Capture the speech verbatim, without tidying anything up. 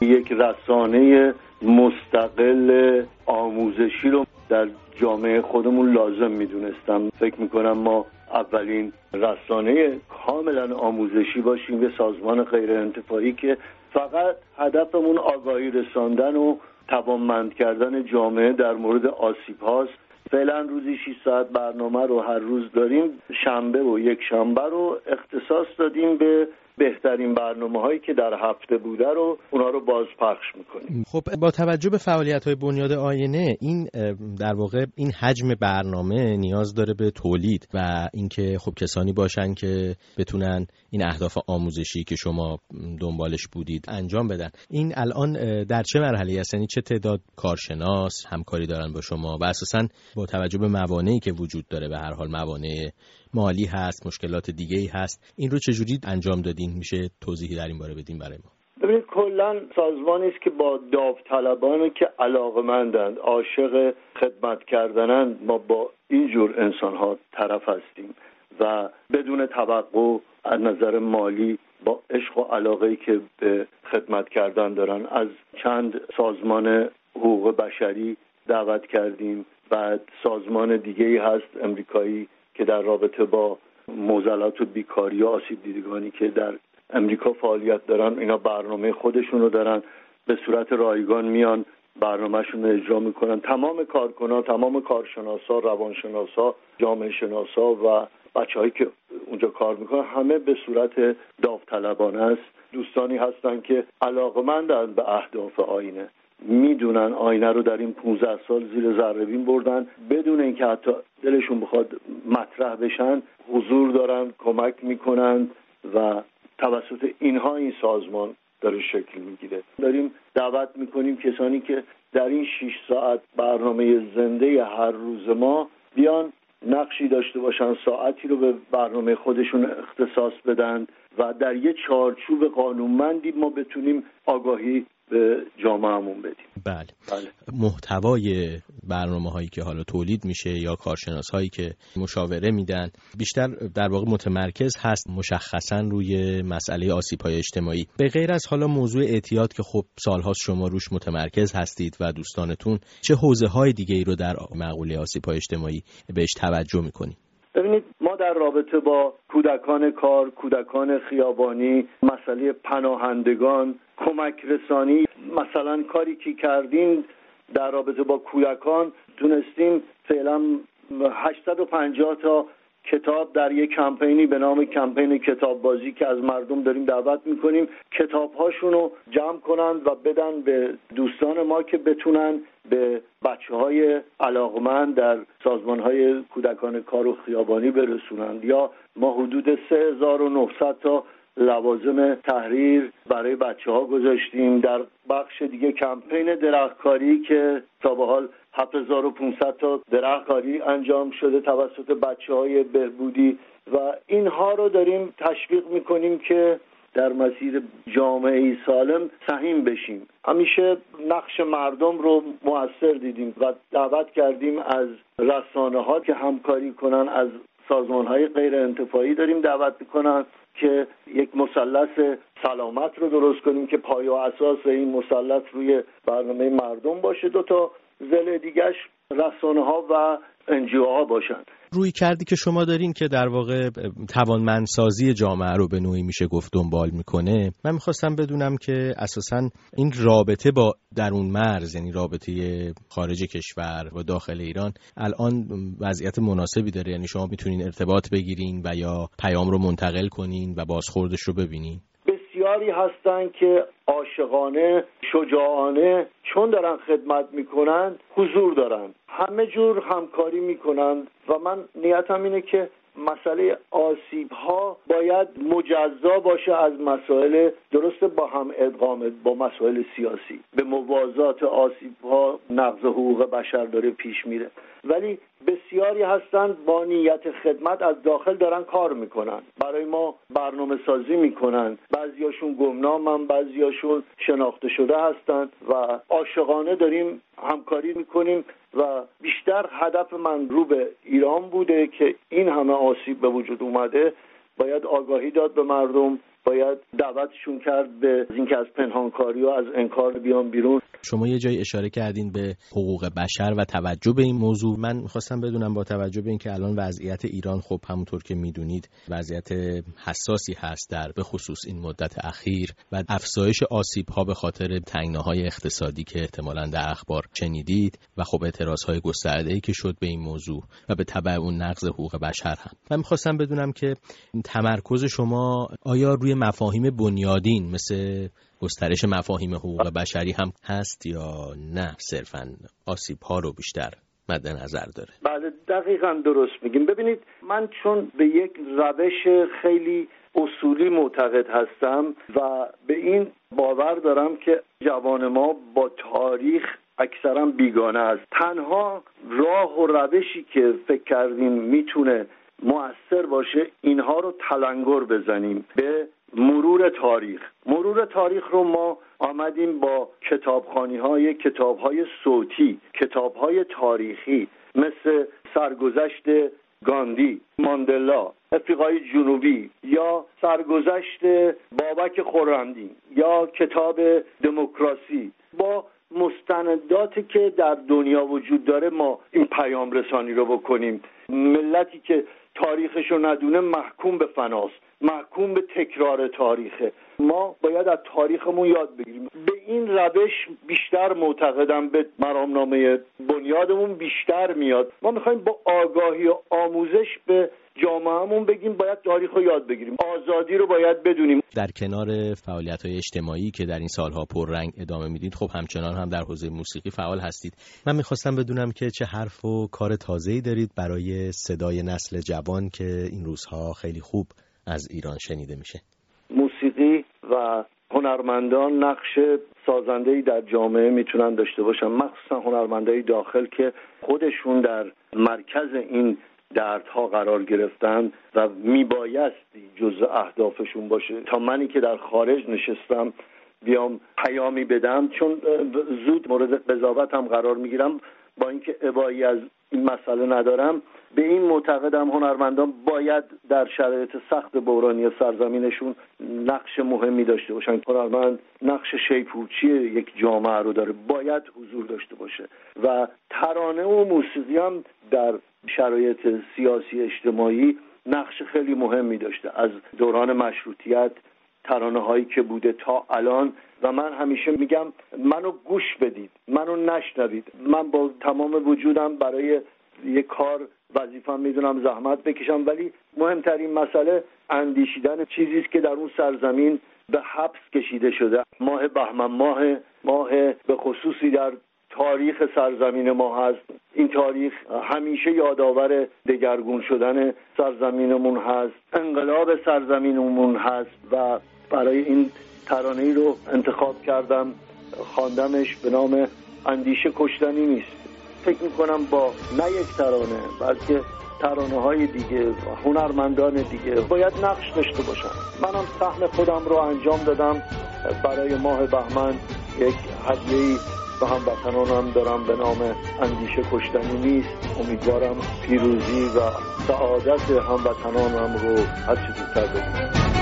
یک رسانه مستقل آموزشی رو در جامعه خودمون لازم میدونستم. فکر میکنم ما اولین رسانه کاملا آموزشی باشیم، به سازمان غیر انتفاعی که فقط هدفمون آگاهی رساندن و توانمند کردن جامعه در مورد آسیب هاست. فعلا روزی شش ساعت برنامه رو هر روز داریم. شنبه و یک شنبه رو اختصاص دادیم به بهترین برنامه هایی که در هفته بوده رو اونا رو باز پخش میکنیم. خب با توجه به فعالیت های بنیاد آینه، این در واقع این حجم برنامه نیاز داره به تولید و اینکه خب کسانی باشن که بتونن این اهداف آموزشی که شما دنبالش بودید انجام بدن. این الان در چه مرحله‌ای است؟ یعنی چه تعداد کارشناس همکاری دارن با شما و اساساً با توجه به موانعی که وجود داره، به هر حال موانع مالی هست، مشکلات دیگه‌ای هست، این رو چجوری انجام دادین؟ میشه توضیحی در این باره بدین برای ما؟ ببینید کلا سازمانی است که با داوطلبانی که علاقه‌مندند، عاشق خدمت کردنند، ما با اینجور انسان‌ها طرف هستیم و بدون توقع از نظر مالی با عشق و علاقه‌ای که به خدمت کردن دارن. از چند سازمان حقوق بشری دعوت کردیم، بعد سازمان دیگه‌ای هست امریکایی که در رابطه با معضلات و بیکاری و آسیب دیدگانی که در امریکا فعالیت دارن، اینا برنامه خودشون رو دارن، به صورت رایگان میان برنامه‌شون رو اجرا میکنن. تمام کارکنان، تمام کارشناسا، روانشناسا، جامعه شناسا و بچه‌هایی که اونجا کار میکنن همه به صورت داوطلبانه است. دوستانی هستن که علاقه‌مندن به اهداف آینه، میدونن آینه رو در این پانزده سال زیر ذره‌بین بردن بدون اینکه حتی دلشون بخواد مطرح بشن، حضور دارن، کمک میکنن و توسط اینها این سازمان داره شکل میگیره. داریم دعوت میکنیم کسانی که در این شش ساعت برنامه زنده هر روز ما بیان نقشی داشته باشن، ساعتی رو به برنامه خودشون اختصاص بدن و در یه چارچوب قانونمندی ما بتونیم آگاهی به جامعهمون بدیم. بله. بله. محتوای برنامه هایی که حالا تولید میشه یا کارشناس هایی که مشاوره میدن بیشتر در واقع متمرکز هست مشخصا روی مسئله آسیب های اجتماعی، به غیر از حالا موضوع اعتیاد که خب سالهاست شما روش متمرکز هستید و دوستانتون، چه حوزه های دیگه ای رو در مقوله آسیب های اجتماعی بهش توجه میکنید؟ ببینید ما در رابطه با کودکان کار، کودکان خیابانی، مسئله پناهندگان، کمک رسانی، مثلا کاری که کردیم در رابطه با کودکان، تونستیم فعلا هشتصد و پنجاه تا کتاب در یک کمپینی به نام کمپین کتاب بازی که از مردم داریم دعوت میکنیم کتاب‌هاشون رو جمع کنند و بدن به دوستان ما که بتونن به بچه‌های علاقمند در سازمان‌های کودکان کار و خیابانی برسونند. یا ما حدود سه هزار و نهصد تا لوازم تحریر برای بچه‌ها گذاشتیم. در بخش دیگه کمپین درختکاری که تا به حال هفت هزار و پانصد تا درختکاری انجام شده توسط بچه‌های بهبودی و اینها رو داریم تشویق می‌کنیم که در مسیر جامعه سالم سهیم بشیم. همیشه نقش مردم رو مؤثر دیدیم و دعوت کردیم از رسانه‌ها که همکاری کنن، از سازمان‌های غیر انتفاعی داریم دعوت می‌کنن که یک مثلث سلامت رو درست کنیم که پایه و اساس این مثلث روی برنامه مردم باشه. دو تا ضلع دیگه‌اش رسانه‌ها و انجیوها باشن. روی کردی که شما دارین که در واقع توانمندسازی جامعه رو به نوعی میشه گفت دنبال میکنه، من میخواستم بدونم که اساساً این رابطه با درون مرز، یعنی رابطه خارج کشور و داخل ایران، الان وضعیت مناسبی داره؟ یعنی شما میتونین ارتباط بگیرین و یا پیام رو منتقل کنین و بازخوردش رو ببینین؟ بسیاری هستن که عاشقانه، شجاعانه چون دارن خدمت میکنن حضور دارن، همه جور همکاری میکنن و من نیتم اینه که مسئله آسیب ها باید مجزا باشه از مسائل درست با هم ادغام با مسائل سیاسی. به موازات آسیب ها نقض حقوق بشر داره پیش میره، ولی بسیاری هستن با نیت خدمت از داخل دارن کار میکنن، برای ما برنامه سازی میکنن، بعضیاشون گمنامن، بعضیاشون شناخته شده هستن و عاشقانه داریم همکاری میکنیم و بیشتر هدف من رو به ایران بوده که این همه آسیب به وجود اومده، باید آگاهی داد به مردم، باید دعوتشون کرد به اینکه از پنهانکاری و از انکار بیان بیرون. شما یه جای اشاره کردین به حقوق بشر و توجه به این موضوع. من می‌خواستم بدونم با توجه به اینکه الان وضعیت ایران خب همونطور که میدونید وضعیت حساسی هست در به خصوص این مدت اخیر و افزایش آسیب‌ها به خاطر تنگناهای اقتصادی که احتمالاً در اخبار شنیدید و خب اعتراض‌های گسترده‌ای که شد به این موضوع و به تبع اون نقض حقوق بشر هم. من می‌خواستم بدونم که تمرکز شما آیا روی مفاهیم بنیادین مثل گسترش مفاهیم حقوق بشری هم هست یا نه صرفاً آسیب‌ها رو بیشتر مد نظر داره؟ بله دقیقاً درست میگیم. ببینید من چون به یک روش خیلی اصولی معتقد هستم و به این باور دارم که جوان ما با تاریخ اکثرا بیگانه است. تنها راه و روشی که فکر کردیم میتونه مؤثر باشه اینها رو تلنگر بزنیم به مرور تاریخ. مرور تاریخ رو ما آمدیم با کتابخوانی‌های کتاب‌های صوتی، کتاب‌های تاریخی مثل سرگذشت گاندی، ماندلا، افریقای جنوبی یا سرگذشت بابک خرمدین یا کتاب دموکراسی با مستنداتی که در دنیا وجود داره ما این پیام رسانی رو بکنیم. ملتی که تاریخش رو ندونه محکوم به فناست، محکوم به تکرار تاریخه. ما باید از تاریخمون یاد بگیریم. به این روش بیشتر معتقدم، به مرامنامه بنیادمون بیشتر میاد. ما میخوایم با آگاهی و آموزش به جامعهمون بگیم باید تاریخ رو یاد بگیریم، آزادی رو باید بدونیم. در کنار فعالیت‌های اجتماعی که در این سالها پررنگ ادامه میدید، خب همچنان هم در حوزه موسیقی فعال هستید. من میخواستم بدونم که چه حرف و کار تازه‌ای دارید برای صدای نسل جوان که این روزها خیلی خوب از ایران شنیده میشه. موسیقی و هنرمندان نقش سازنده‌ای در جامعه میتونن داشته باشن، مخصوصا هنرمندای داخل که خودشون در مرکز این دردها قرار گرفتن و میبایستی جزء اهدافشون باشه. تا منی که در خارج نشستم بیام پیامی بدم، چون زود مورد قضاوت هم قرار میگیرم، با اینکه ابایی از این مسئله ندارم، به این معتقدم هنرمندان باید در شرایط سخت بحرانی سرزمینشون نقش مهمی داشته باشن. هنرمند نقش شیپورچی یک جامعه رو داره، باید حضور داشته باشه و ترانه و موسیقی هم در شرایط سیاسی اجتماعی نقش خیلی مهمی داشته. از دوران مشروطیت ترانه هایی که بوده تا الان، و من همیشه میگم منو گوش بدید، منو نشنوید. من با تمام وجودم برای یک کار وظیفه‌ام میدونم زحمت بکشم، ولی مهمترین مسئله اندیشیدن چیزی است که در اون سرزمین به حبس کشیده شده. ماه بهمن ماه ماه به خصوصی در تاریخ سرزمین ما هست. این تاریخ همیشه یادآور دگرگون شدن سرزمینمون هست، انقلاب سرزمینمون هست و برای این ترانه‌ای رو انتخاب کردم، خواندمش به نام اندیشه کشتنی نیست. فکر میکنم با نه یک ترانه بلکه ترانه های دیگه و هنرمندان دیگه باید نقش داشته باشن. منم سهم خودم رو انجام دادم، برای ماه بهمن یک هدیه‌ای به هموطنانم دارم به نام اندیشه کشتنی نیست. امیدوارم پیروزی و سعادت هموطنانم رو هرچه زودتر ببینم.